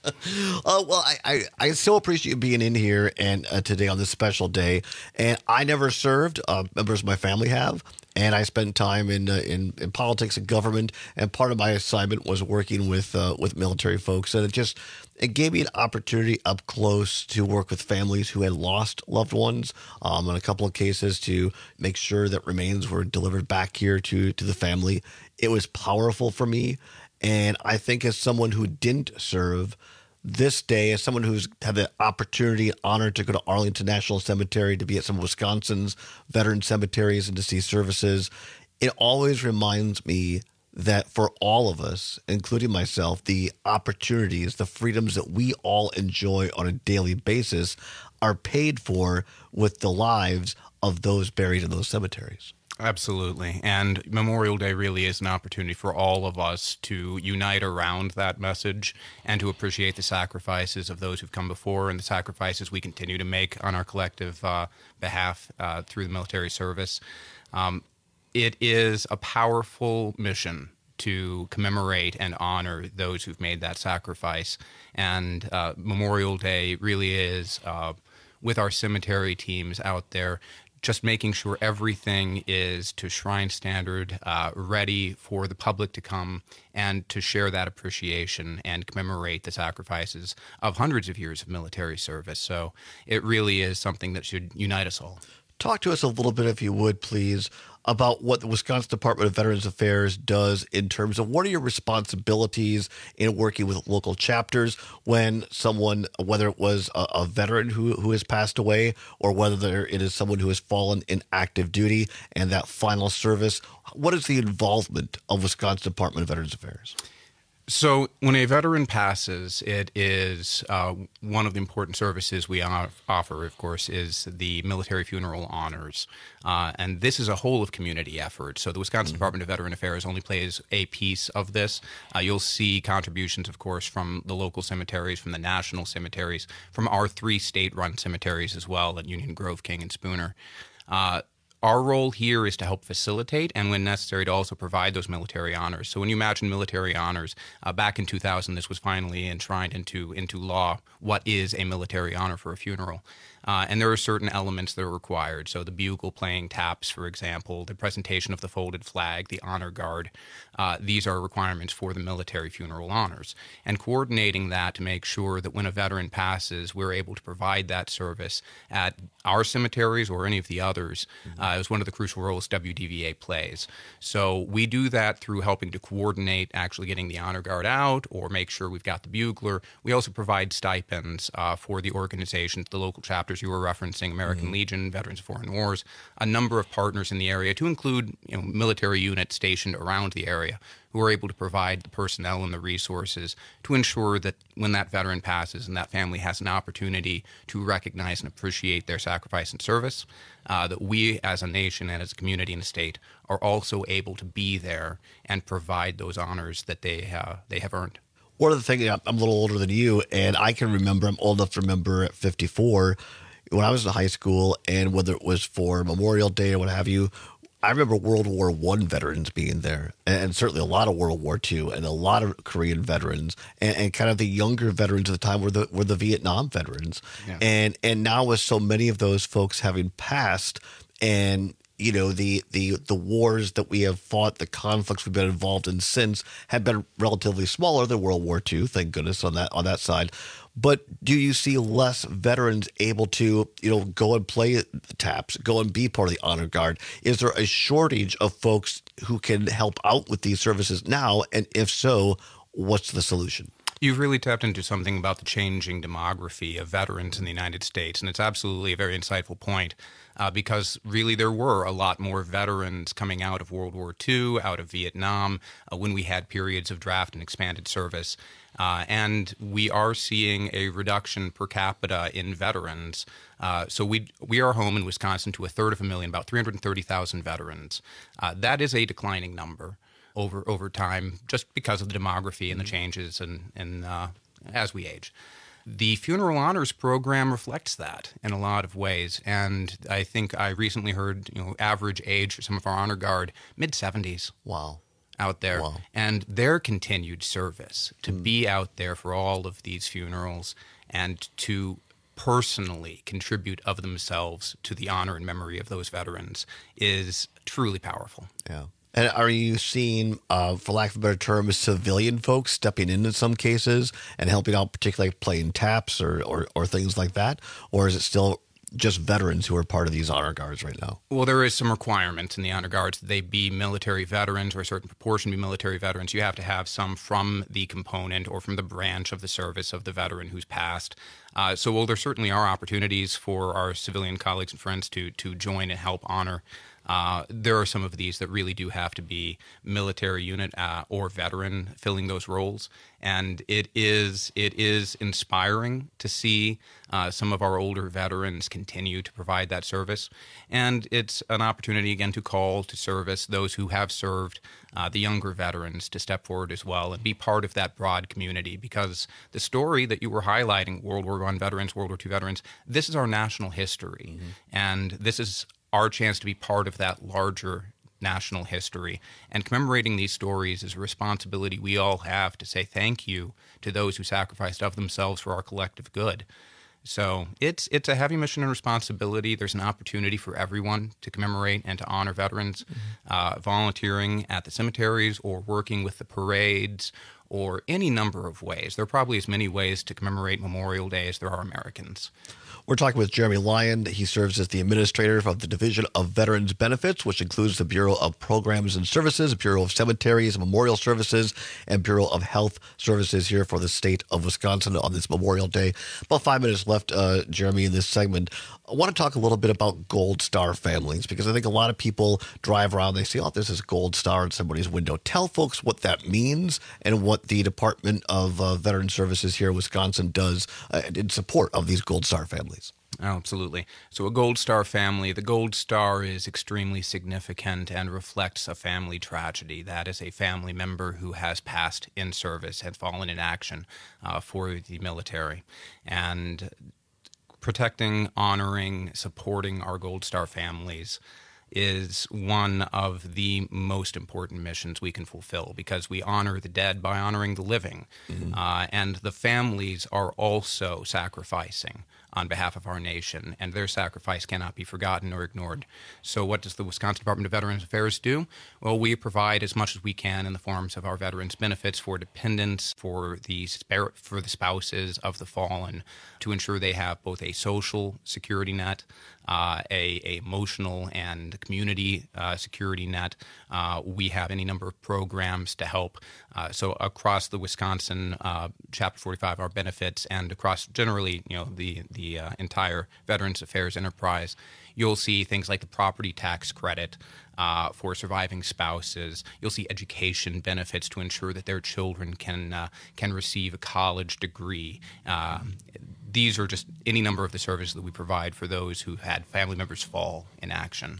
Well, I so appreciate you being in here and today on this special day. And I never served. Members of my family have. And I spent time in politics and government. And part of my assignment was working with military folks. And it gave me an opportunity up close to work with families who had lost loved ones, in a couple of cases to make sure that remains were delivered back here to the family. It was powerful for me. And I think as someone who didn't serve, this day, as someone who's had the opportunity and honor to go to Arlington National Cemetery, to be at some of Wisconsin's veteran cemeteries and to see services, it always reminds me that for all of us, including myself, the opportunities, the freedoms that we all enjoy on a daily basis are paid for with the lives of those buried in those cemeteries. Absolutely. And Memorial Day really is an opportunity for all of us to unite around that message and to appreciate the sacrifices of those who've come before and the sacrifices we continue to make on our collective behalf through the military service. It is a powerful mission to commemorate and honor those who've made that sacrifice. And Memorial Day really is, with our cemetery teams out there, just making sure everything is to shrine standard, ready for the public to come and to share that appreciation and commemorate the sacrifices of hundreds of years of military service. So it really is something that should unite us all. Talk to us a little bit, if you would, please, about what the Wisconsin Department of Veterans Affairs does in terms of what are your responsibilities in working with local chapters when someone, whether it was a veteran who has passed away or whether it is someone who has fallen in active duty and that final service. What is the involvement of Wisconsin Department of Veterans Affairs? So when a veteran passes, it is one of the important services we offer, of course, is the military funeral honors. And this is a whole of community effort. So the Wisconsin Department of Veteran Affairs only plays a piece of this. You'll see contributions, of course, from the local cemeteries, from the national cemeteries, from our 3 state-run cemeteries as well at Union Grove, King, and Spooner. Our role here is to help facilitate and, when necessary, to also provide those military honors. So when you imagine military honors, back in 2000, this was finally enshrined into law. What is a military honor for a funeral? And there are certain elements that are required. So the bugle playing taps, for example, the presentation of the folded flag, the honor guard, these are requirements for the military funeral honors. And coordinating that to make sure that when a veteran passes, we're able to provide that service at our cemeteries or any of the others is one of the crucial roles WDVA plays. So we do that through helping to coordinate actually getting the honor guard out or make sure we've got the bugler. We also provide stipends for the organizations, the local chapters you were referencing, American Legion, Veterans of Foreign Wars, a number of partners in the area, to include military units stationed around the area who are able to provide the personnel and the resources to ensure that when that veteran passes and that family has an opportunity to recognize and appreciate their sacrifice and service, that we as a nation and as a community and a state are also able to be there and provide those honors that they have earned. One of the things, I'm a little older than you, and I can remember, I'm old enough to remember at 54, when I was in high school, and whether it was for Memorial Day or what have you, I remember World War I veterans being there, and certainly a lot of World War II, and a lot of Korean veterans, and kind of the younger veterans at the time were the Vietnam veterans, and now with so many of those folks having passed, and the wars that we have fought, the conflicts we've been involved in since have been relatively smaller than World War II, thank goodness on that side. But do you see less veterans able to, go and play the taps, go and be part of the honor guard? Is there a shortage of folks who can help out with these services now? And if so, what's the solution? You've really tapped into something about the changing demography of veterans in the United States, and it's absolutely a very insightful point because really there were a lot more veterans coming out of World War II, out of Vietnam, when we had periods of draft and expanded service. And we are seeing a reduction per capita in veterans. So we are home in Wisconsin to 1/3 about 330,000 veterans. That is a declining number over time, just because of the demography and the changes and as we age. The Funeral Honors Program reflects that in a lot of ways, and I think I recently heard average age for some of our honor guard mid-70s. Wow. Out there. Wow. And their continued service to be out there for all of these funerals and to personally contribute of themselves to the honor and memory of those veterans is truly powerful. Yeah. And are you seeing, for lack of a better term, civilian folks stepping in some cases and helping out, particularly playing taps or things like that? Or is it still just veterans who are part of these honor guards right now? Well, there is some requirements in the honor guards that they be military veterans, or a certain proportion be military veterans. You have to have some from the component or from the branch of the service of the veteran who's passed. So while there certainly are opportunities for our civilian colleagues and friends to join and help honor, there are some of these that really do have to be military unit or veteran filling those roles. And it is inspiring to see some of our older veterans continue to provide that service. And it's an opportunity, again, to call to service those who have served, the younger veterans, to step forward as well and be part of that broad community. Because the story that you were highlighting, World War I veterans, World War II veterans, this is our national history. And this is our chance to be part of that larger national history. And commemorating these stories is a responsibility we all have to say thank you to those who sacrificed of themselves for our collective good. So it's a heavy mission and responsibility. There's an opportunity for everyone to commemorate and to honor veterans, volunteering at the cemeteries or working with the parades or any number of ways. There are probably as many ways to commemorate Memorial Day as there are Americans. We're talking with Jeremy Lyon. He serves as the administrator of the Division of Veterans Benefits, which includes the Bureau of Programs and Services, Bureau of Cemeteries and Memorial Services, and Bureau of Health Services here for the state of Wisconsin on this Memorial Day. About 5 minutes left, Jeremy, in this segment. I want to talk a little bit about Gold Star families, because I think a lot of people drive around, they see, oh, there's this Gold Star in somebody's window. Tell folks what that means and what the Department of Veteran Services here in Wisconsin does in support of these Gold Star families. Oh, absolutely. So a Gold Star family, the Gold Star is extremely significant and reflects a family tragedy. That is a family member who has passed in service, had fallen in action for the military. And protecting, honoring, supporting our Gold Star families is one of the most important missions we can fulfill, because we honor the dead by honoring the living. And the families are also sacrificing on behalf of our nation, and their sacrifice cannot be forgotten or ignored. So what does the Wisconsin Department of Veterans Affairs do? Well, we provide as much as we can in the forms of our veterans' benefits for dependents, for the spouses of the fallen, to ensure they have both a social security net, a emotional and community security net. We have any number of programs to help. So across the Wisconsin Chapter 45, our benefits, and across generally, the entire Veterans Affairs enterprise, you'll see things like the property tax credit for surviving spouses. You'll see education benefits to ensure that their children can receive a college degree. These are just any number of the services that we provide for those who had family members fall in action.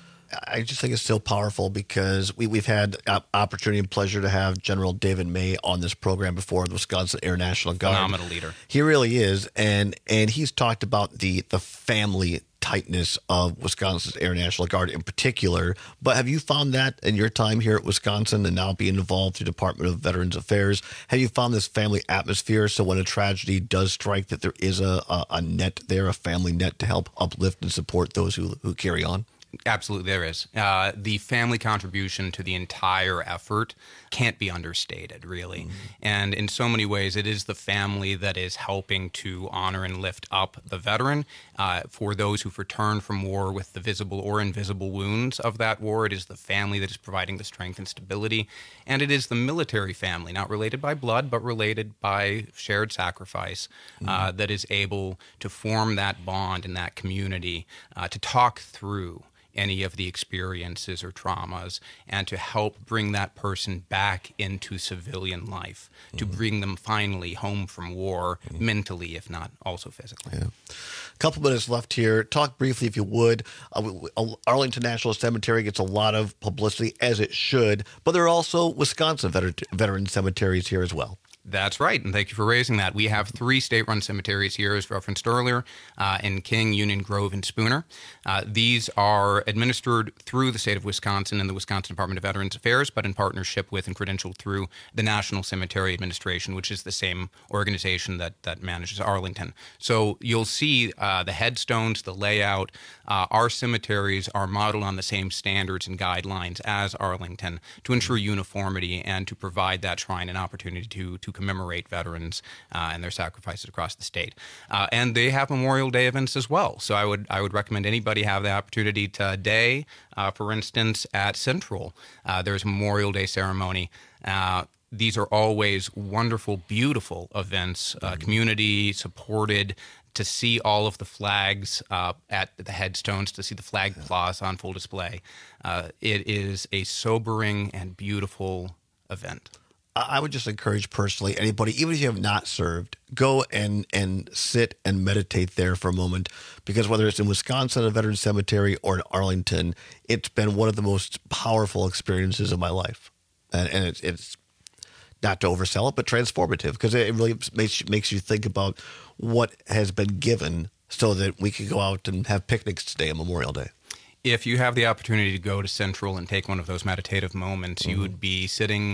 I just think it's so powerful because we've had opportunity and pleasure to have General David May on this program before, the Wisconsin Air National Guard. Phenomenal leader. He really is, and he's talked about the family tightness of Wisconsin's Air National Guard in particular. But have you found that in your time here at Wisconsin and now being involved through Department of Veterans Affairs, have you found this family atmosphere so when a tragedy does strike that there is a net there, a family net to help uplift and support those who carry on? Absolutely, there is. The family contribution to the entire effort can't be understated, really. And in so many ways, it is the family that is helping to honor and lift up the veteran. For those who've returned from war with the visible or invisible wounds of that war, it is the family that is providing the strength and stability. And it is the military family, not related by blood, but related by shared sacrifice, that is able to form that bond in that community, to talk through any of the experiences or traumas, and to help bring that person back into civilian life, to bring them finally home from war, mentally, if not also physically. Yeah. A couple minutes left here. Talk briefly, if you would. Arlington National Cemetery gets a lot of publicity, as it should, but there are also Wisconsin veteran cemeteries here as well. That's right, and thank you for raising that. We have 3 state-run cemeteries here, as referenced earlier, in King, Union Grove, and Spooner. These are administered through the state of Wisconsin and the Wisconsin Department of Veterans Affairs, but in partnership with and credentialed through the National Cemetery Administration, which is the same organization that manages Arlington. So you'll see the headstones, the layout. Our cemeteries are modeled on the same standards and guidelines as Arlington to ensure uniformity and to provide that shrine an opportunity to commemorate veterans and their sacrifices across the state. And they have Memorial Day events as well. So I would recommend anybody have the opportunity today, for instance, at Central. There's a Memorial Day ceremony. These are always wonderful, beautiful events, community supported, to see all of the flags at the headstones, to see the flag plaza on full display. It is a sobering and beautiful event. I would just encourage personally anybody, even if you have not served, go and sit and meditate there for a moment, because whether it's in Wisconsin, a veteran cemetery, or in Arlington, it's been one of the most powerful experiences of my life. And it's not to oversell it, but transformative, because it really makes you think about what has been given so that we can go out and have picnics today on Memorial Day. If you have the opportunity to go to Central and take one of those meditative moments, you would be sitting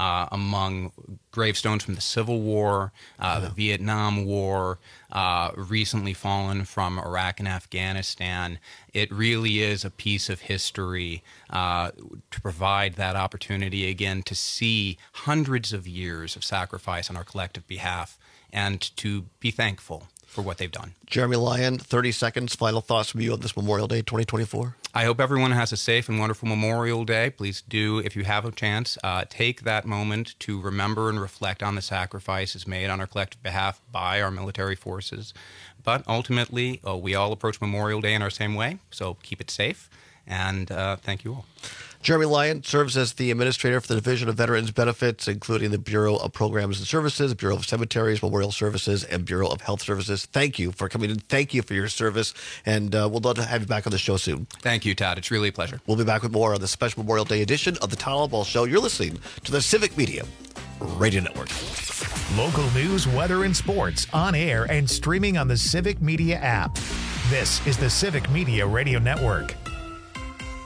among gravestones from the Civil War, the Vietnam War, recently fallen from Iraq and Afghanistan. It really is a piece of history to provide that opportunity again to see hundreds of years of sacrifice on our collective behalf and to be thankful for what they've done. Jeremy Lyon, 30 seconds, final thoughts from you on this Memorial Day 2024. I hope everyone has a safe and wonderful Memorial Day. Please do, if you have a chance, take that moment to remember and reflect on the sacrifices made on our collective behalf by our military forces. But ultimately, we all approach Memorial Day in our same way, so keep it safe, and thank you all. Jeremy Lyon serves as the administrator for the Division of Veterans Benefits, including the Bureau of Programs and Services, Bureau of Cemeteries, Memorial Services, and Bureau of Health Services. Thank you for coming in. Thank you for your service, and we'll love to have you back on the show soon. Thank you, Todd. It's really a pleasure. We'll be back with more on the special Memorial Day edition of the Todd Ball Show. You're listening to the Civic Media Radio Network. Local news, weather, and sports on air and streaming on the Civic Media app. This is the Civic Media Radio Network.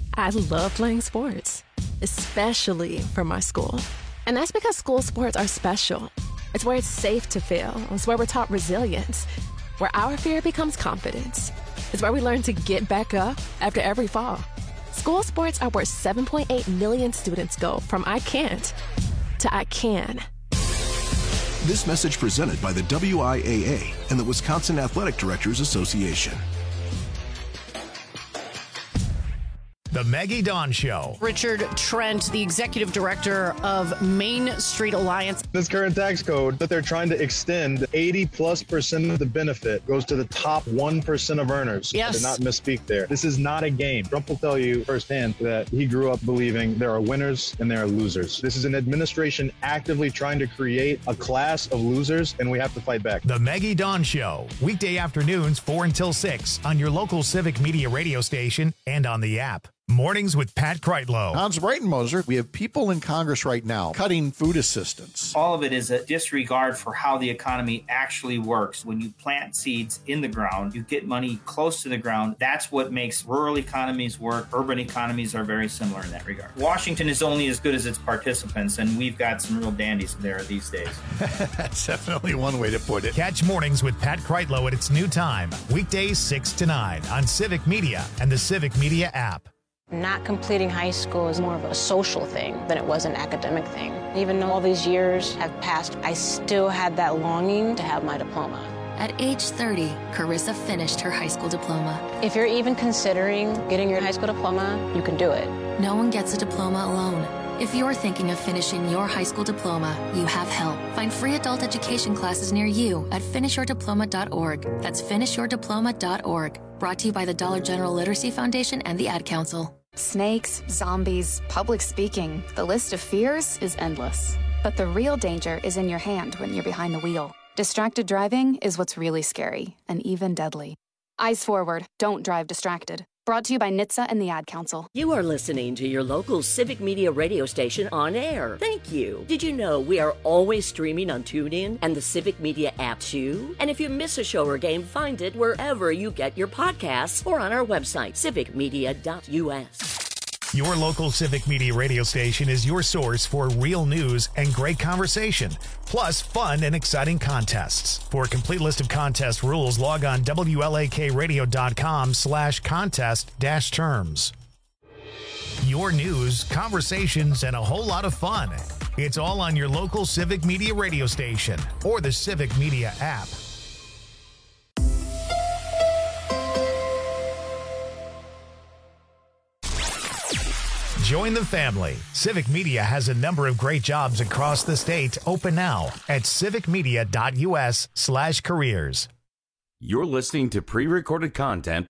I love playing sports, especially for my school. And that's because school sports are special. It's where it's safe to fail. It's where we're taught resilience, where our fear becomes confidence. It's where we learn to get back up after every fall. School sports are where 7.8 million students go from I can't to I can. This message presented by the WIAA and the Wisconsin Athletic Directors Association. The Maggie Dawn Show. Richard Trent, the executive director of Main Street Alliance. This current tax code that they're trying to extend, 80+% of the benefit goes to the top 1% of earners. Yes. I did not misspeak there. This is not a game. Trump will tell you firsthand that he grew up believing there are winners and there are losers. This is an administration actively trying to create a class of losers, and we have to fight back. The Maggie Dawn Show. Weekday afternoons 4 until 6 on your local Civic Media radio station and on the app. Mornings with Pat Kreitlow. Hans Breitenmoser, we have people in Congress right now cutting food assistance. All of it is a disregard for how the economy actually works. When you plant seeds in the ground, you get money close to the ground. That's what makes rural economies work. Urban economies are very similar in that regard. Washington is only as good as its participants, and we've got some real dandies there these days. That's definitely one way to put it. Catch Mornings with Pat Kreitlow at its new time, weekdays 6 to 9 on Civic Media and the Civic Media app. Not completing high school is more of a social thing than it was an academic thing. Even though all these years have passed, I still had that longing to have my diploma. At age 30, Carissa finished her high school diploma. If you're even considering getting your high school diploma, you can do it. No one gets a diploma alone. If you're thinking of finishing your high school diploma, you have help. Find free adult education classes near you at finishyourdiploma.org. That's finishyourdiploma.org. Brought to you by the Dollar General Literacy Foundation and the Ad Council. Snakes, zombies, public speaking. The list of fears is endless. But the real danger is in your hand when you're behind the wheel. Distracted driving is what's really scary and even deadly. Eyes forward. Don't drive distracted. Brought to you by NHTSA and the Ad Council. You are listening to your local Civic Media radio station on air. Thank you. Did you know we are always streaming on TuneIn and the Civic Media app too? And if you miss a show or game, find it wherever you get your podcasts or on our website, civicmedia.us. Your local Civic Media radio station is your source for real news and great conversation, plus fun and exciting contests. For a complete list of contest rules, log on WLAKradio.com/contest-terms. Your news, conversations, and a whole lot of fun. It's all on your local Civic Media radio station or the Civic Media app. Join the family. Civic Media has a number of great jobs across the state open now at civicmedia.us/careers. You're listening to pre-recorded content.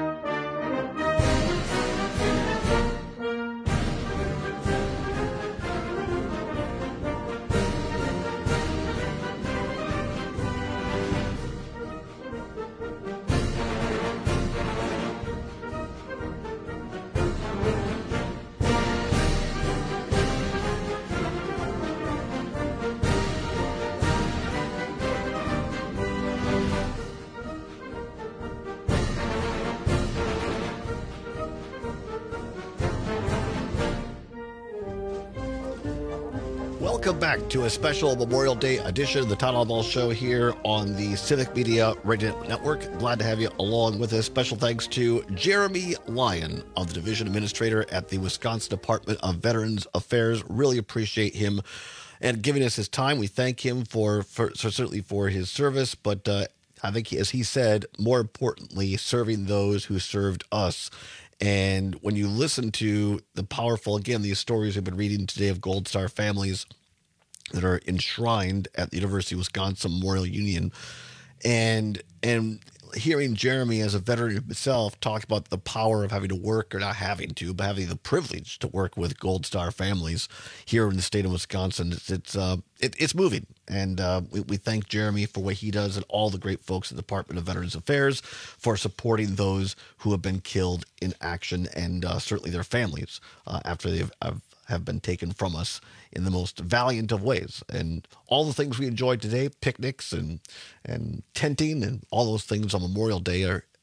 Welcome back to a special Memorial Day edition of the Todd Albaugh Show here on the Civic Media Radio Network. Glad to have you along with us. Special thanks to Jeremy Lyon of the Division Administrator at the Wisconsin Department of Veterans Affairs. Really appreciate him and giving us his time. We thank him for certainly for his service, but I think, as he said, more importantly, serving those who served us. And when you listen to the powerful, again, these stories we've been reading today of Gold Star families that are enshrined at the University of Wisconsin Memorial Union, and hearing Jeremy, as a veteran himself, talk about the power of having to work, or not having to, but having the privilege to work with Gold Star families here in the state of Wisconsin, it's moving. And we thank Jeremy for what he does, and all the great folks at the Department of Veterans Affairs for supporting those who have been killed in action, and certainly their families after they have been taken from us in the most valiant of ways. And all the things we enjoyed today, picnics and tenting and all those things on Memorial Day, are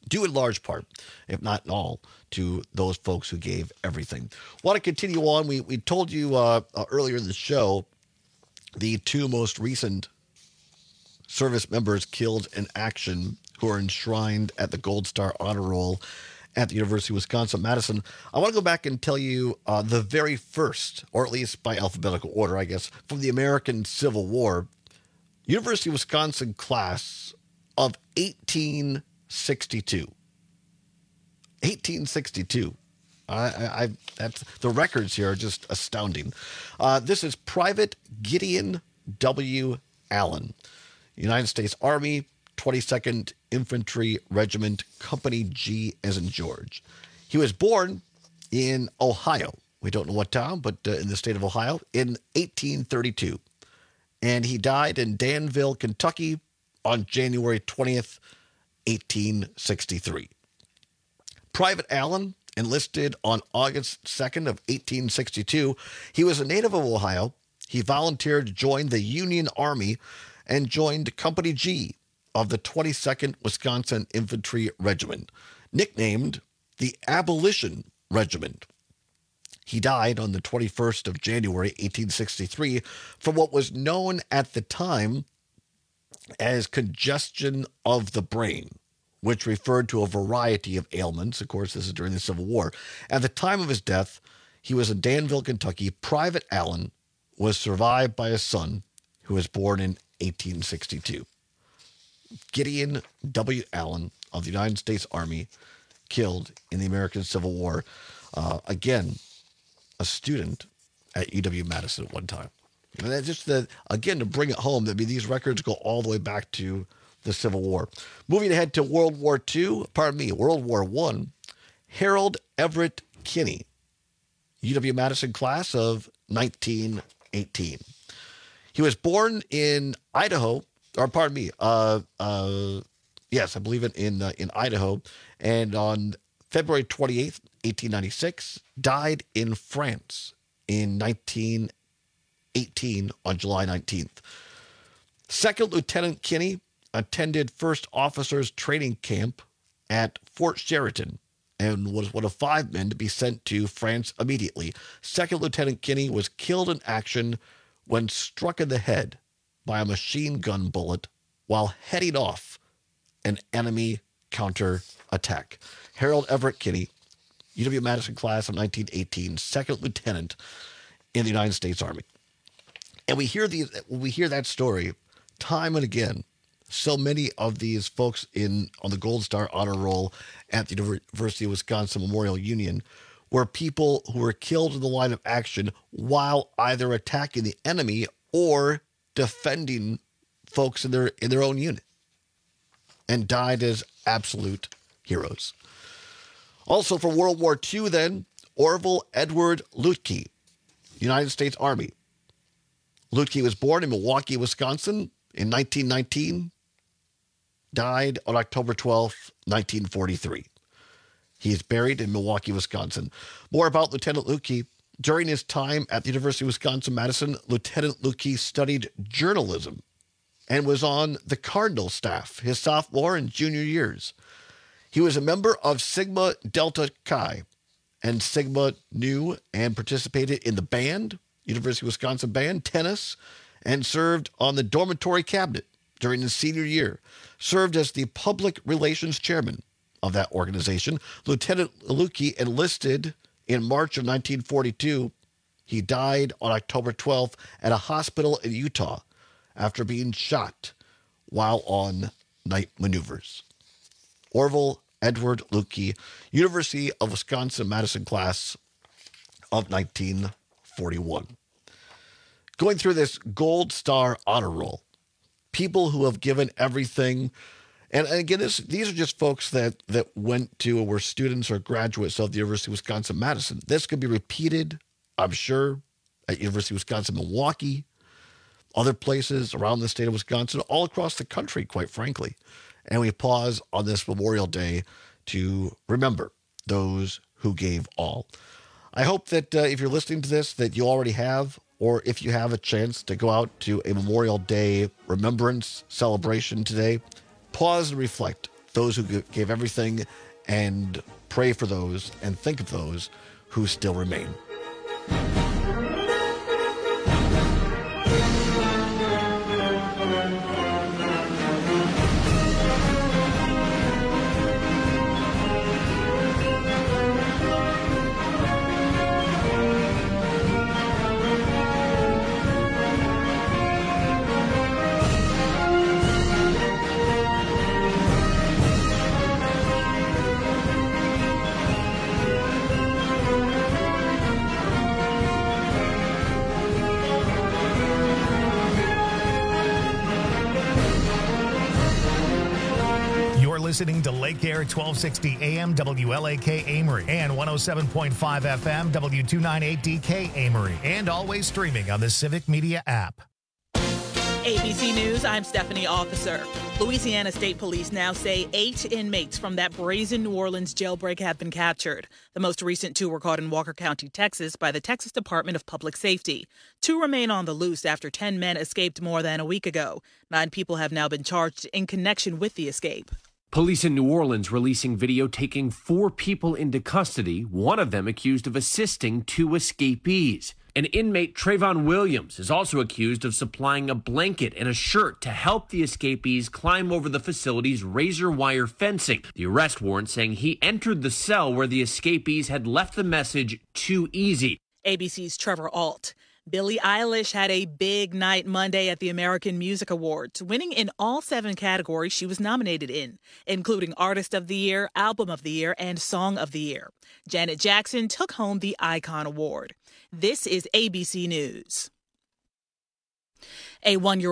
due in large part, if not in all, to those folks who gave everything. Want to continue on. We told you earlier in the show the two most recent service members killed in action who are enshrined at the Gold Star Honor Roll at the University of Wisconsin-Madison. I want to go back and tell you the very first, or at least by alphabetical order, I guess, from the American Civil War, University of Wisconsin class of 1862. 1862. That's the records here are just astounding. This is Private Gideon W. Allen, United States Army, 22nd Infantry Regiment, Company G as in George. He was born in Ohio. We don't know what town, but in the state of Ohio, in 1832. And he died in Danville, Kentucky on January 20th, 1863. Private Allen enlisted on August 2nd of 1862. He was a native of Ohio. He volunteered to join the Union Army and joined Company G of the 22nd Wisconsin Infantry Regiment, nicknamed the Abolition Regiment. He died on the 21st of January, 1863, from what was known at the time as congestion of the brain, which referred to a variety of ailments. Of course, this is during the Civil War. At the time of his death, he was in Danville, Kentucky. Private Allen was survived by a son who was born in 1862. Gideon W. Allen of the United States Army, killed in the American Civil War. Again, a student at UW-Madison at one time. And that's just again, to bring it home, these records go all the way back to the Civil War. Moving ahead to World War I, Harold Everett Kinney, UW-Madison class of 1918. He was born in Idaho, or pardon me, yes, I believe in Idaho, and on February 28th, 1896, died in France in 1918 on July 19th. Second Lieutenant Kinney attended First Officers Training Camp at Fort Sheridan and was one of 5 men to be sent to France immediately. Second Lieutenant Kinney was killed in action when struck in the head by a machine gun bullet while heading off an enemy counterattack. Harold Everett Kinney, UW-Madison class of 1918, second lieutenant in the United States Army. And we hear that story time and again. So many of these folks on the Gold Star Honor Roll at the University of Wisconsin Memorial Union were people who were killed in the line of action while either attacking the enemy or defending folks in their own unit, and died as absolute heroes. Also for World War II then, Orville Edward Lutke, United States Army. Lutke was born in Milwaukee, Wisconsin in 1919, died on October 12th, 1943. He is buried in Milwaukee, Wisconsin. More about Lieutenant Lutke. During his time at the University of Wisconsin-Madison, Lieutenant Lutke studied journalism and was on the Cardinal staff his sophomore and junior years. He was a member of Sigma Delta Chi and Sigma Nu and participated in the band, University of Wisconsin band, tennis, and served on the dormitory cabinet during his senior year. Served as the public relations chairman of that organization. Lieutenant Lutke enlisted in March of 1942. He died on October 12th at a hospital in Utah after being shot while on night maneuvers. Orville Edward Lutke, University of Wisconsin-Madison class of 1941. Going through this Gold Star Honor Roll, people who have given everything. And again, these are just folks that went to or were students or graduates of the University of Wisconsin-Madison. This could be repeated, I'm sure, at University of Wisconsin-Milwaukee, other places around the state of Wisconsin, all across the country, quite frankly. And we pause on this Memorial Day to remember those who gave all. I hope that if you're listening to this, that you already have, or if you have a chance to go out to a Memorial Day remembrance celebration today, pause and reflect. those who gave everything, and pray for those and think of those who still remain. Listening to Lake Air 1260 AM WLAK Amory and 107.5 FM W298DK Amory, and always streaming on the Civic Media app. ABC News, I'm Stephanie Officer. Louisiana State Police now say 8 inmates from that brazen New Orleans jailbreak have been captured. The most recent 2 were caught in Walker County, Texas by the Texas Department of Public Safety. 2 remain on the loose after 10 men escaped more than a week ago. 9 people have now been charged in connection with the escape. Police in New Orleans releasing video taking 4 people into custody, one of them accused of assisting 2 escapees. An inmate, Trayvon Williams, is also accused of supplying a blanket and a shirt to help the escapees climb over the facility's razor wire fencing. The arrest warrant saying he entered the cell where the escapees had left the message "too easy." ABC's Trevor Ault. Billie Eilish had a big night Monday at the American Music Awards, winning in all 7 categories she was nominated in, including Artist of the Year, Album of the Year, and Song of the Year. Janet Jackson took home the Icon Award. This is ABC News. A 1-year-old